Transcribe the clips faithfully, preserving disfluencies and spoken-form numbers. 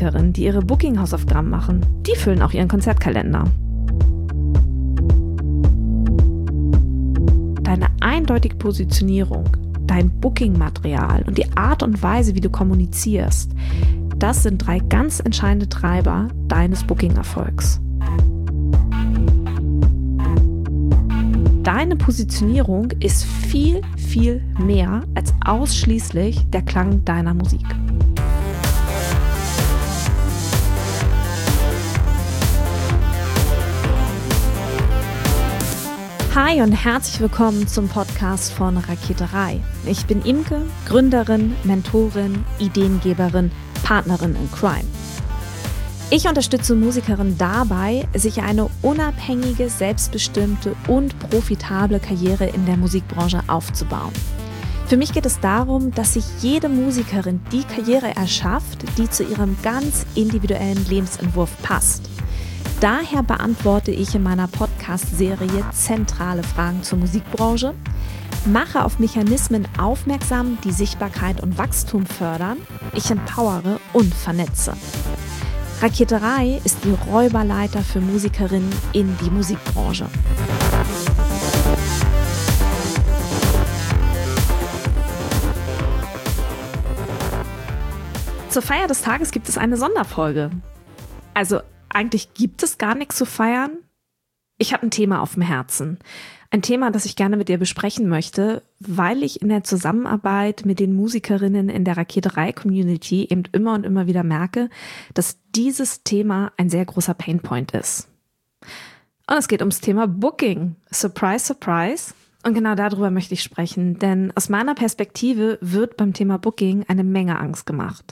Musikerinnen, die ihre Booking-Hausaufgaben machen, die füllen auch ihren Konzertkalender. Deine eindeutige Positionierung, dein Booking-Material und die Art und Weise, wie du kommunizierst, das sind drei ganz entscheidende Treiber deines Booking-Erfolgs. Deine Positionierung ist viel, viel mehr als ausschließlich der Klang deiner Musik. Hi und herzlich willkommen zum Podcast von Raketerei. Ich bin Imke, Gründerin, Mentorin, Ideengeberin, Partnerin in Crime. Ich unterstütze Musikerinnen dabei, sich eine unabhängige, selbstbestimmte und profitable Karriere in der Musikbranche aufzubauen. Für mich geht es darum, dass sich jede Musikerin die Karriere erschafft, die zu ihrem ganz individuellen Lebensentwurf passt. Daher beantworte ich in meiner Podcast-Serie zentrale Fragen zur Musikbranche, mache auf Mechanismen aufmerksam, die Sichtbarkeit und Wachstum fördern, ich empowere und vernetze. Raketerei ist die Räuberleiter für Musikerinnen in die Musikbranche. Zur Feier des Tages gibt es eine Sonderfolge. Also eigentlich gibt es gar nichts zu feiern. Ich habe ein Thema auf dem Herzen. Ein Thema, das ich gerne mit dir besprechen möchte, weil ich in der Zusammenarbeit mit den Musikerinnen in der Raketerei-Community eben immer und immer wieder merke, dass dieses Thema ein sehr großer Painpoint ist. Und es geht ums Thema Booking. Surprise, surprise. Und genau darüber möchte ich sprechen, denn aus meiner Perspektive wird beim Thema Booking eine Menge Angst gemacht.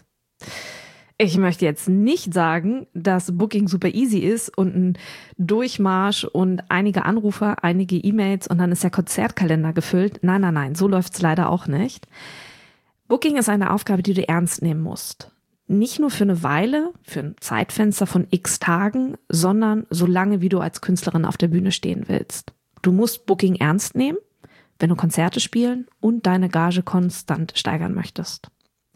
Ich möchte jetzt nicht sagen, dass Booking super easy ist und ein Durchmarsch und einige Anrufer, einige E-Mails und dann ist der Konzertkalender gefüllt. Nein, nein, nein, so läuft's leider auch nicht. Booking ist eine Aufgabe, die du ernst nehmen musst. Nicht nur für eine Weile, für ein Zeitfenster von x Tagen, sondern so lange, wie du als Künstlerin auf der Bühne stehen willst. Du musst Booking ernst nehmen, wenn du Konzerte spielen und deine Gage konstant steigern möchtest.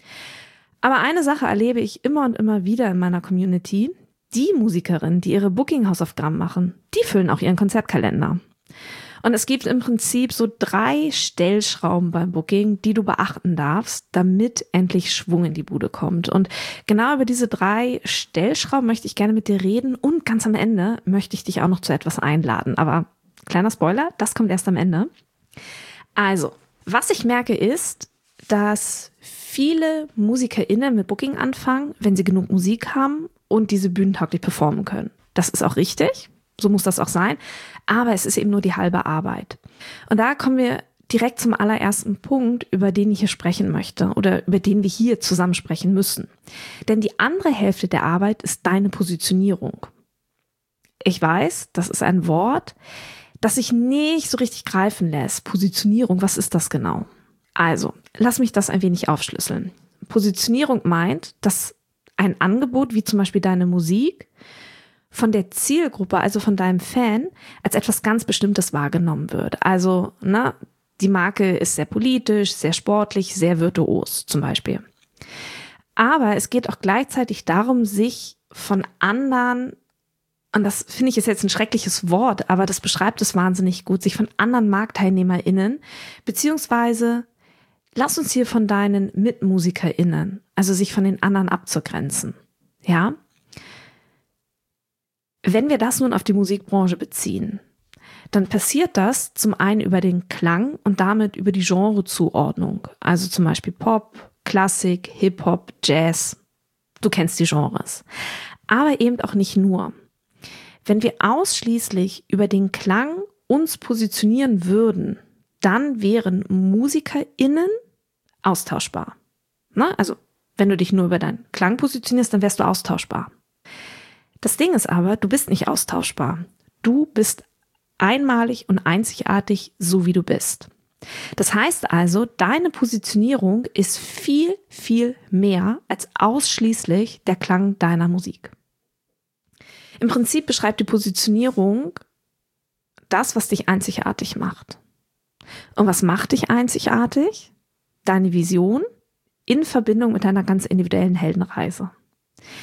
Aber eine Sache erlebe ich immer und immer wieder in meiner Community. Die Musikerinnen, die ihre Booking-Hausaufgaben machen, die füllen auch ihren Konzertkalender. Und es gibt im Prinzip so drei Stellschrauben beim Booking, die du beachten darfst, damit endlich Schwung in die Bude kommt. Und genau über diese drei Stellschrauben möchte ich gerne mit dir reden und ganz am Ende möchte ich dich auch noch zu etwas einladen. Aber kleiner Spoiler, das kommt erst am Ende. Also, was ich merke ist, dass viele MusikerInnen mit Booking anfangen, wenn sie genug Musik haben und diese bühnentauglich performen können. Das ist auch richtig, so muss das auch sein, aber es ist eben nur die halbe Arbeit. Und da kommen wir direkt zum allerersten Punkt, über den ich hier sprechen möchte oder über den wir hier zusammen sprechen müssen. Denn die andere Hälfte der Arbeit ist deine Positionierung. Ich weiß, das ist ein Wort, das sich nicht so richtig greifen lässt. Positionierung, was ist das genau? Also, lass mich das ein wenig aufschlüsseln. Positionierung meint, dass ein Angebot, wie zum Beispiel deine Musik, von der Zielgruppe, also von deinem Fan, als etwas ganz Bestimmtes wahrgenommen wird. Also, ne, die Marke ist sehr politisch, sehr sportlich, sehr virtuos zum Beispiel. Aber es geht auch gleichzeitig darum, sich von anderen, und das finde ich ist jetzt ein schreckliches Wort, aber das beschreibt es wahnsinnig gut, sich von anderen MarktteilnehmerInnen, beziehungsweise lass uns hier von deinen MitmusikerInnen, also sich von den anderen abzugrenzen. Ja? Wenn wir das nun auf die Musikbranche beziehen, dann passiert das zum einen über den Klang und damit über die Genrezuordnung. Also zum Beispiel Pop, Klassik, Hip-Hop, Jazz. Du kennst die Genres. Aber eben auch nicht nur. Wenn wir ausschließlich über den Klang uns positionieren würden, dann wären MusikerInnen austauschbar. Na, also, wenn du dich nur über deinen Klang positionierst, dann wärst du austauschbar. Das Ding ist aber, du bist nicht austauschbar. Du bist einmalig und einzigartig, so wie du bist. Das heißt also, deine Positionierung ist viel, viel mehr als ausschließlich der Klang deiner Musik. Im Prinzip beschreibt die Positionierung das, was dich einzigartig macht. Und was macht dich einzigartig? Deine Vision in Verbindung mit deiner ganz individuellen Heldenreise.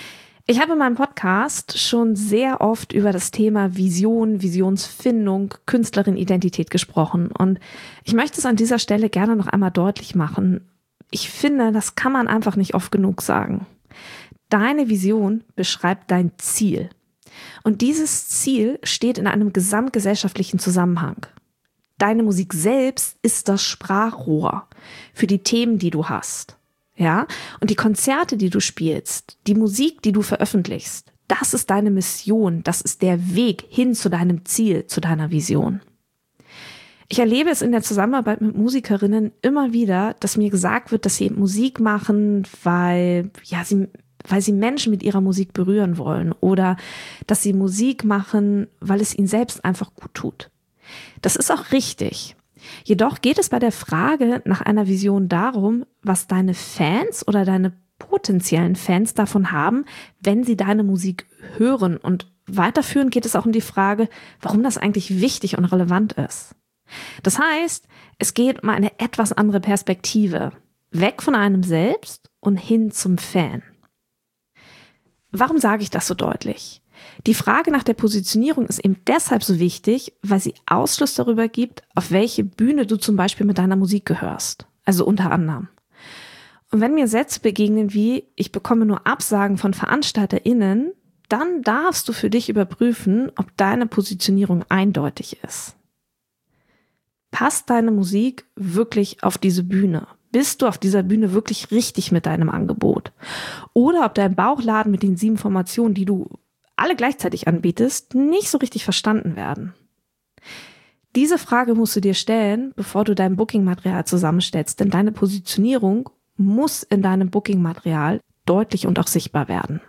Ich habe in meinem Podcast schon sehr oft über das Thema Vision, Visionsfindung, Künstlerin-Identität gesprochen und ich möchte es an dieser Stelle gerne noch einmal deutlich machen. Ich finde, das kann man einfach nicht oft genug sagen. Deine Vision beschreibt dein Ziel und dieses Ziel steht in einem gesamtgesellschaftlichen Zusammenhang. Deine Musik selbst ist das Sprachrohr für die Themen, die du hast. Ja, und die Konzerte, die du spielst, die Musik, die du veröffentlichst, das ist deine Mission, das ist der Weg hin zu deinem Ziel, zu deiner Vision. Ich erlebe es in der Zusammenarbeit mit Musikerinnen immer wieder, dass mir gesagt wird, dass sie Musik machen, weil, ja, sie, weil sie Menschen mit ihrer Musik berühren wollen oder dass sie Musik machen, weil es ihnen selbst einfach gut tut. Das ist auch richtig. Jedoch geht es bei der Frage nach einer Vision darum, was deine Fans oder deine potenziellen Fans davon haben, wenn sie deine Musik hören. Und weiterführend geht es auch um die Frage, warum das eigentlich wichtig und relevant ist. Das heißt, es geht um eine etwas andere Perspektive, weg von einem selbst und hin zum Fan. Warum sage ich das so deutlich? Die Frage nach der Positionierung ist eben deshalb so wichtig, weil sie Ausschluss darüber gibt, auf welche Bühne du zum Beispiel mit deiner Musik gehörst. Also unter anderem. Und wenn mir Sätze begegnen wie, ich bekomme nur Absagen von VeranstalterInnen, dann darfst du für dich überprüfen, ob deine Positionierung eindeutig ist. Passt deine Musik wirklich auf diese Bühne? Bist du auf dieser Bühne wirklich richtig mit deinem Angebot? Oder ob dein Bauchladen mit den sieben Formationen, die du alle gleichzeitig anbietest, nicht so richtig verstanden werden. Diese Frage musst du dir stellen, bevor du dein Booking-Material zusammenstellst, denn deine Positionierung muss in deinem Booking-Material deutlich und auch sichtbar werden.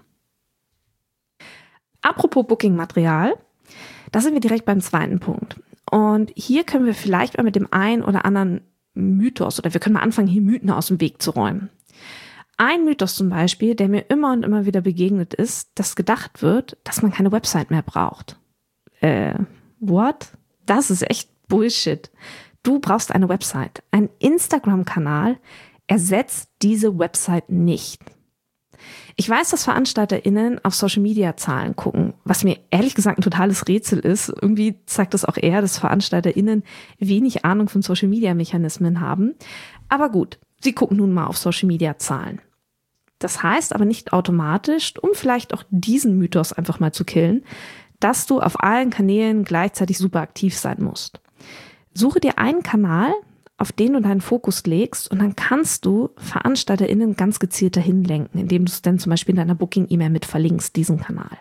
Apropos Booking-Material, da sind wir direkt beim zweiten Punkt. Und hier können wir vielleicht mal mit dem einen oder anderen Mythos oder wir können mal anfangen, hier Mythen aus dem Weg zu räumen. Ein Mythos zum Beispiel, der mir immer und immer wieder begegnet ist, dass gedacht wird, dass man keine Website mehr braucht. Äh, what? Das ist echt Bullshit. Du brauchst eine Website. Ein Instagram-Kanal ersetzt diese Website nicht. Ich weiß, dass VeranstalterInnen auf Social-Media-Zahlen gucken, was mir ehrlich gesagt ein totales Rätsel ist. Irgendwie zeigt das auch eher, dass VeranstalterInnen wenig Ahnung von Social-Media-Mechanismen haben. Aber gut, sie gucken nun mal auf Social-Media-Zahlen. Das heißt aber nicht automatisch, um vielleicht auch diesen Mythos einfach mal zu killen, dass du auf allen Kanälen gleichzeitig super aktiv sein musst. Suche dir einen Kanal, auf den du deinen Fokus legst und dann kannst du VeranstalterInnen ganz gezielt dahin lenken, indem du es dann zum Beispiel in deiner Booking-E-Mail mit verlinkst, diesen Kanal.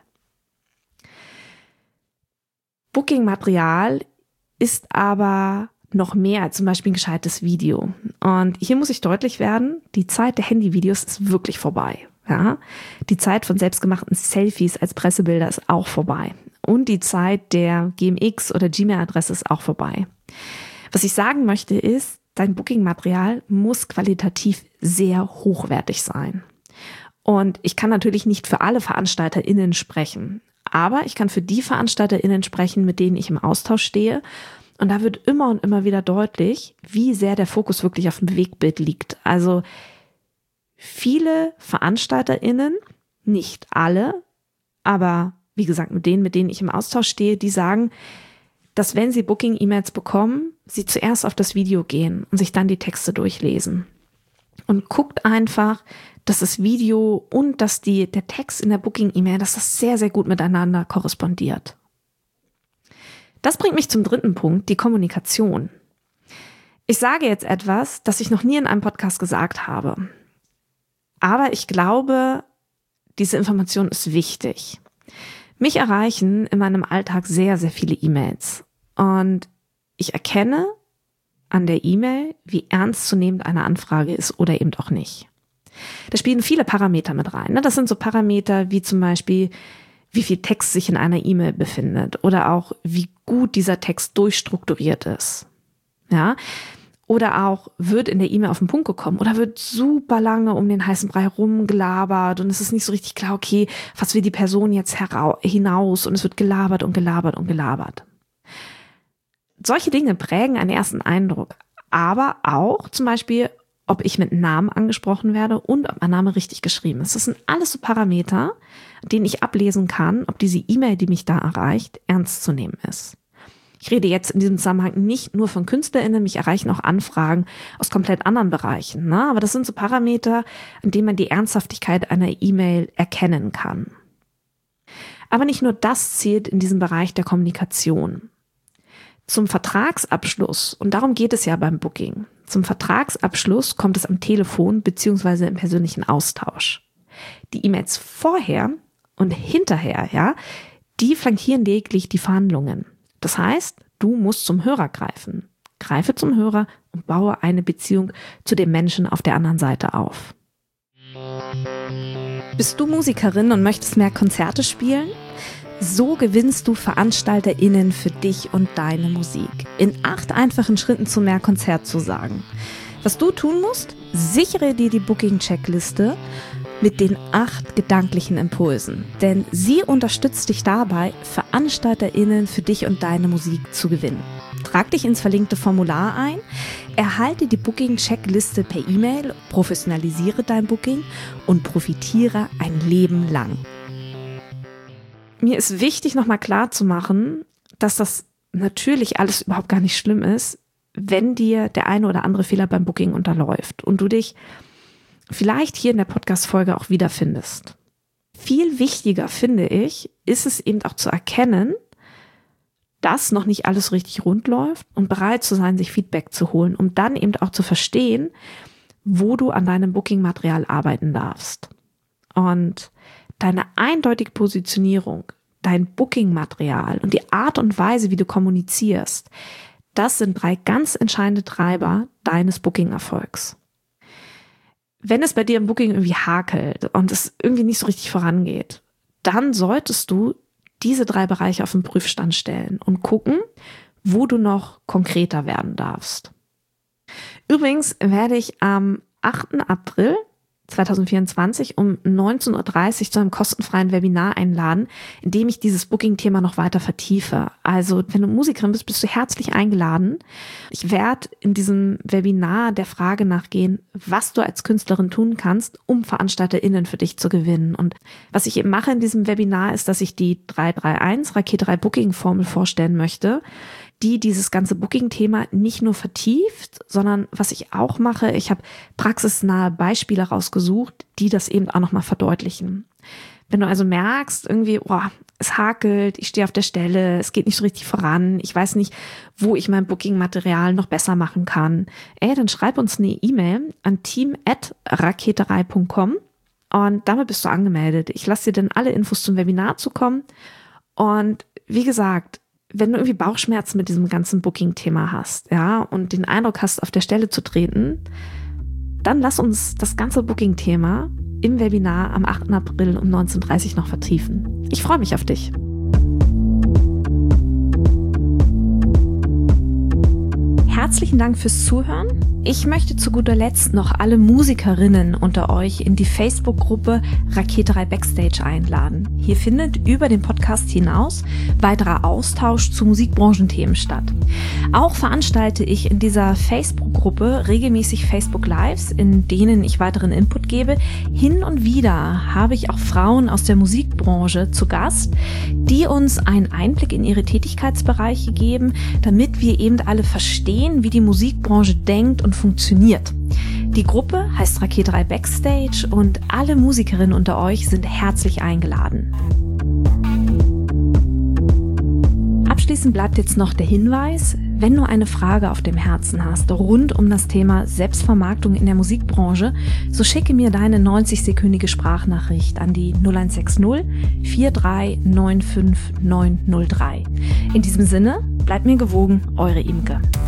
Booking-Material ist aber noch mehr als zum Beispiel ein gescheites Video. Und hier muss ich deutlich werden, die Zeit der Handyvideos ist wirklich vorbei. Ja? Die Zeit von selbstgemachten Selfies als Pressebilder ist auch vorbei. Und die Zeit der G M X oder Gmail-Adresse ist auch vorbei. Was ich sagen möchte ist, dein Booking-Material muss qualitativ sehr hochwertig sein. Und ich kann natürlich nicht für alle VeranstalterInnen sprechen, aber ich kann für die VeranstalterInnen sprechen, mit denen ich im Austausch stehe. Und da wird immer und immer wieder deutlich, wie sehr der Fokus wirklich auf dem Bewegtbild liegt. Also viele VeranstalterInnen, nicht alle, aber wie gesagt, mit denen, mit denen ich im Austausch stehe, die sagen, dass wenn sie Booking-E-Mails bekommen, sie zuerst auf das Video gehen und sich dann die Texte durchlesen. Und guckt einfach, dass das Video und dass die, der Text in der Booking-E-Mail, dass das sehr, sehr gut miteinander korrespondiert. Das bringt mich zum dritten Punkt, die Kommunikation. Ich sage jetzt etwas, das ich noch nie in einem Podcast gesagt habe. Aber ich glaube, diese Information ist wichtig. Mich erreichen in meinem Alltag sehr, sehr viele E-Mails. Und ich erkenne an der E-Mail, wie ernstzunehmend eine Anfrage ist oder eben auch nicht. Da spielen viele Parameter mit rein. Das sind so Parameter wie zum Beispiel, wie viel Text sich in einer E-Mail befindet oder auch, wie gut dieser Text durchstrukturiert ist. Ja, oder auch, wird in der E-Mail auf den Punkt gekommen oder wird super lange um den heißen Brei rumgelabert und es ist nicht so richtig klar, okay, was will die Person jetzt herau- hinaus und es wird gelabert und gelabert und gelabert. Solche Dinge prägen einen ersten Eindruck, aber auch zum Beispiel, ob ich mit Namen angesprochen werde und ob mein Name richtig geschrieben ist. Das sind alles so Parameter, denen ich ablesen kann, ob diese E-Mail, die mich da erreicht, ernst zu nehmen ist. Ich rede jetzt in diesem Zusammenhang nicht nur von KünstlerInnen, mich erreichen auch Anfragen aus komplett anderen Bereichen, ne? Aber das sind so Parameter, an denen man die Ernsthaftigkeit einer E-Mail erkennen kann. Aber nicht nur das zählt in diesem Bereich der Kommunikation. Zum Vertragsabschluss, und darum geht es ja beim Booking, zum Vertragsabschluss kommt es am Telefon bzw. im persönlichen Austausch. Die E-Mails vorher und hinterher, ja, die flankieren lediglich die Verhandlungen. Das heißt, du musst zum Hörer greifen. Greife zum Hörer und baue eine Beziehung zu dem Menschen auf der anderen Seite auf. Bist du Musikerin und möchtest mehr Konzerte spielen? So gewinnst du VeranstalterInnen für dich und deine Musik. In acht einfachen Schritten zu mehr Konzertzusagen. Was du tun musst? Sichere dir die Booking-Checkliste mit den acht gedanklichen Impulsen. Denn sie unterstützt dich dabei, VeranstalterInnen für dich und deine Musik zu gewinnen. Trag dich ins verlinkte Formular ein, erhalte die Booking-Checkliste per E-Mail, professionalisiere dein Booking und profitiere ein Leben lang. Mir ist wichtig, nochmal klar zu machen, dass das natürlich alles überhaupt gar nicht schlimm ist, wenn dir der eine oder andere Fehler beim Booking unterläuft und du dich vielleicht hier in der Podcast-Folge auch wiederfindest. Viel wichtiger, finde ich, ist es eben auch zu erkennen, dass noch nicht alles richtig rund läuft und bereit zu sein, sich Feedback zu holen, um dann eben auch zu verstehen, wo du an deinem Booking-Material arbeiten darfst. Und deine eindeutige Positionierung, dein Booking-Material und die Art und Weise, wie du kommunizierst, das sind drei ganz entscheidende Treiber deines Booking-Erfolgs. Wenn es bei dir im Booking irgendwie hakelt und es irgendwie nicht so richtig vorangeht, dann solltest du diese drei Bereiche auf den Prüfstand stellen und gucken, wo du noch konkreter werden darfst. Übrigens werde ich am achten April zweitausendvierundzwanzig um neunzehn Uhr dreißig zu einem kostenfreien Webinar einladen, in dem ich dieses Booking-Thema noch weiter vertiefe. Also wenn du Musikerin bist, bist du herzlich eingeladen. Ich werde in diesem Webinar der Frage nachgehen, was du als Künstlerin tun kannst, um VeranstalterInnen für dich zu gewinnen. Und was ich eben mache in diesem Webinar ist, dass ich die drei drei eins Raketerei Booking-Formel vorstellen möchte, die dieses ganze Booking-Thema nicht nur vertieft, sondern was ich auch mache, ich habe praxisnahe Beispiele rausgesucht, die das eben auch nochmal verdeutlichen. Wenn du also merkst, irgendwie, oh, es hakelt, ich stehe auf der Stelle, es geht nicht so richtig voran, ich weiß nicht, wo ich mein Booking-Material noch besser machen kann, ey, dann schreib uns eine E-Mail an team at raketerei punkt com und damit bist du angemeldet. Ich lasse dir dann alle Infos zum Webinar zukommen und wie gesagt, wenn du irgendwie Bauchschmerzen mit diesem ganzen Booking-Thema hast, ja, und den Eindruck hast, auf der Stelle zu treten, dann lass uns das ganze Booking-Thema im Webinar am achten April um neunzehn Uhr dreißig noch vertiefen. Ich freue mich auf dich. Herzlichen Dank fürs Zuhören. Ich möchte zu guter Letzt noch alle Musikerinnen unter euch in die Facebook-Gruppe Raketerei Backstage einladen. Hier findet über den Podcast hinaus weiterer Austausch zu Musikbranchenthemen statt. Auch veranstalte ich in dieser Facebook-Gruppe regelmäßig Facebook-Lives, in denen ich weiteren Input gebe. Hin und wieder habe ich auch Frauen aus der Musikbranche zu Gast, die uns einen Einblick in ihre Tätigkeitsbereiche geben, damit wir eben alle verstehen, wie die Musikbranche denkt und funktioniert. Die Gruppe heißt Raketerei Backstage und alle Musikerinnen unter euch sind herzlich eingeladen. Abschließend bleibt jetzt noch der Hinweis, wenn du eine Frage auf dem Herzen hast rund um das Thema Selbstvermarktung in der Musikbranche, so schicke mir deine neunzig-sekündige Sprachnachricht an die null eins sechs null vier drei neun fünf neun null drei. In diesem Sinne, bleibt mir gewogen, eure Imke.